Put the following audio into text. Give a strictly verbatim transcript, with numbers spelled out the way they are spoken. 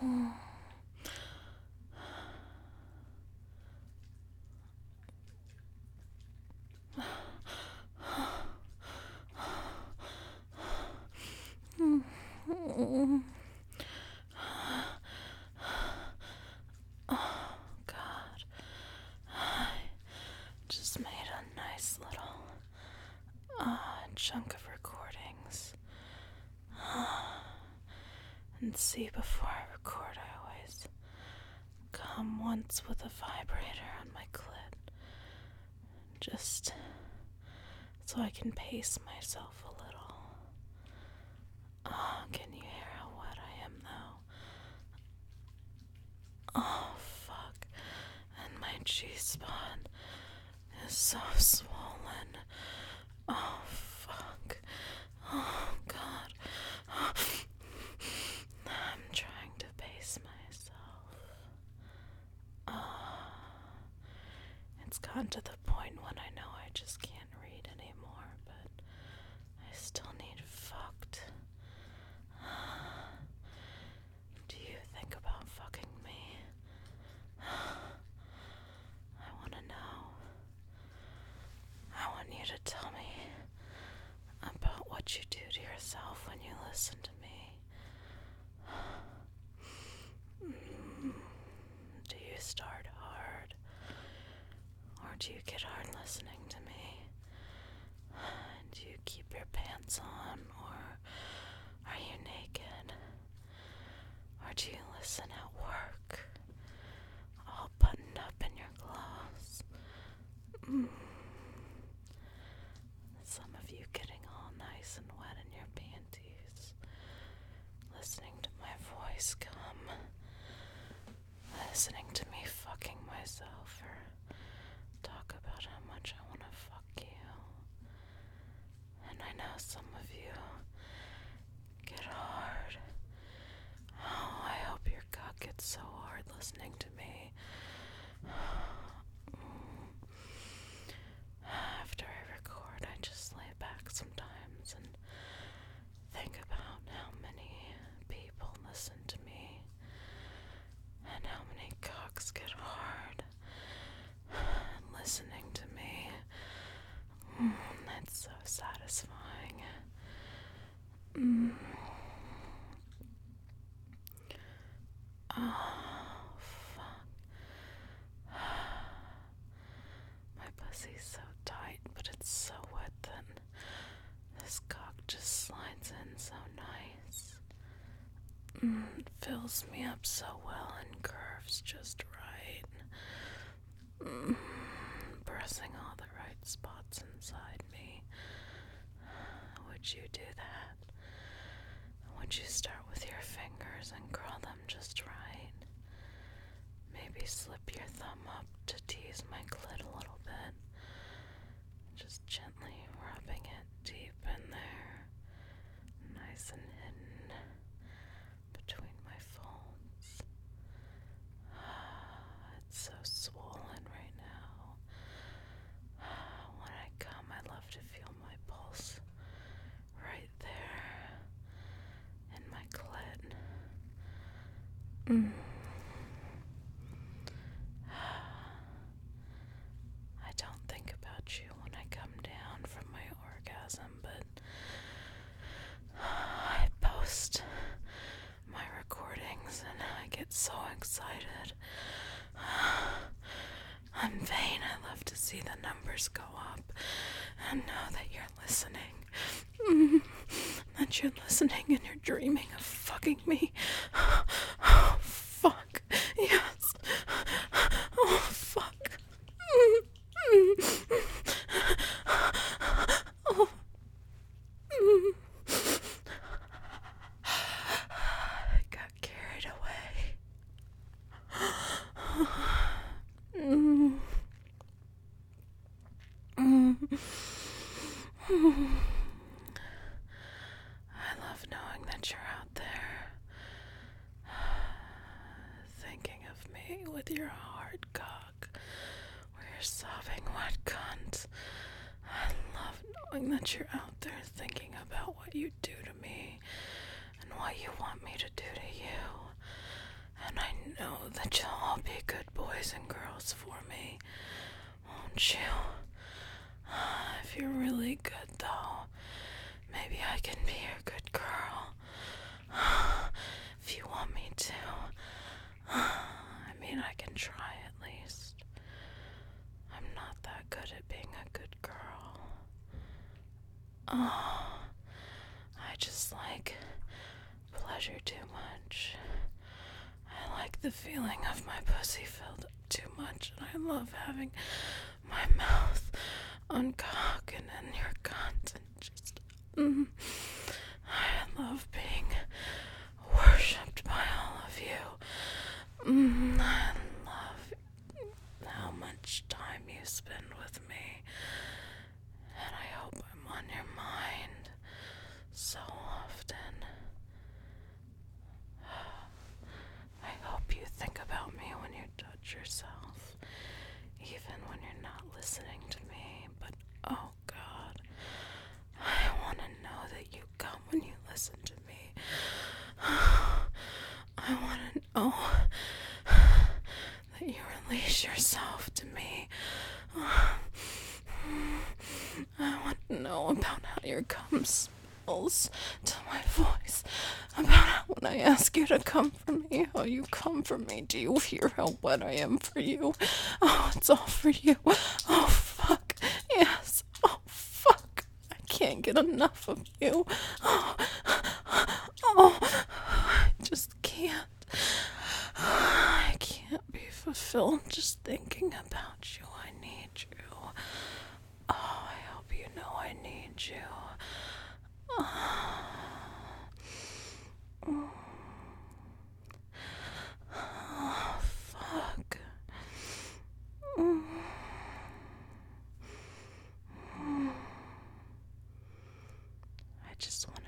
God. I just made a nice little uh, chunk of recordings. And see, before I record, I always come once with a vibrator on my clit. Just so I can pace myself a little. Oh, can you hear how wet I am, though? Oh, fuck. And my G-spot is so swollen. Oh, fuck. Oh, God. I'm trying to pace myself. Oh, it's gotten to the point when I know I just can't read anymore, but I still need fucked. Do you think about fucking me? I want to know. I want you to tell me about what you do to yourself when you listen to me. Do you start hard? Or do you get hard listening to me? Do you keep your pants on? Or are you naked? Or do you listen at work? All buttoned up in your clothes? Mm. Some of you getting all nice and wet in your panties. Listening to my voice come. Listening to me fucking myself or talk about how much I want to fuck you. And I know some of you get hard. Oh, I hope your cock gets so hard listening to me. After I record, I just lay back sometimes and think about how many people listen to me and how many cocks get hard listening to me. Mm, that's so satisfying. Mm. Oh, fuck. My pussy's so tight, but it's so wet that this cock just slides in so nice. Mm, it fills me up so well and curves just right. Mm, pressing all the right spots inside me. Would you do that? Would you start with your fingers and curl them just right? Maybe slip your thumb up to tease my clit a little bit. Just gently rubbing it deep in there. Nice and hidden between my folds. It's so swollen right now. When I come, I love to feel my pulse right there in my clit. Mm. I don't think about you when I come down from my orgasm, but I post my recordings and I get so excited. I'm vain. I love to see the numbers go up and know that you're listening. Mm, that you're listening and you're dreaming of fucking me. Oh, fuck. Yes. Oh, fuck. Mm, mm, oh. Mm. I got carried away. Mm. Mm. I love knowing that you're out there, thinking of me with your hard cock, or your sobbing wet cunt. I love knowing that you're out there thinking about what you do to me and what you want me to do to you. want you. If you're really good, though, maybe I can be your good girl. If you want me to. I mean, I can try at least. I'm not that good at being a good girl. Oh, I just like pleasure too much. I like the feeling of my pussy filled up too much, and I love having my mouth uncock and in your cunt and just, mm, I love being worshipped by all of you. Mm, I love how much time you spend with me, and I hope I'm on your mind so often. I hope you think about me when you touch yourself, even when you're not listening to me, but oh God, I want to know that you come when you listen to me. I want to know that you release yourself to me. I want to know about how your cum smells to my voice, about how when I ask you to come for me, how you come for me. Do you hear how wet I am for you? Oh, it's all for you. Oh, fuck. Yes. Oh, fuck. I can't get enough of you. Oh, oh, I just can't. I can't be fulfilled just thinking about you. I need you. Oh, I hope you know I need you. Oh, oh fuck. I just want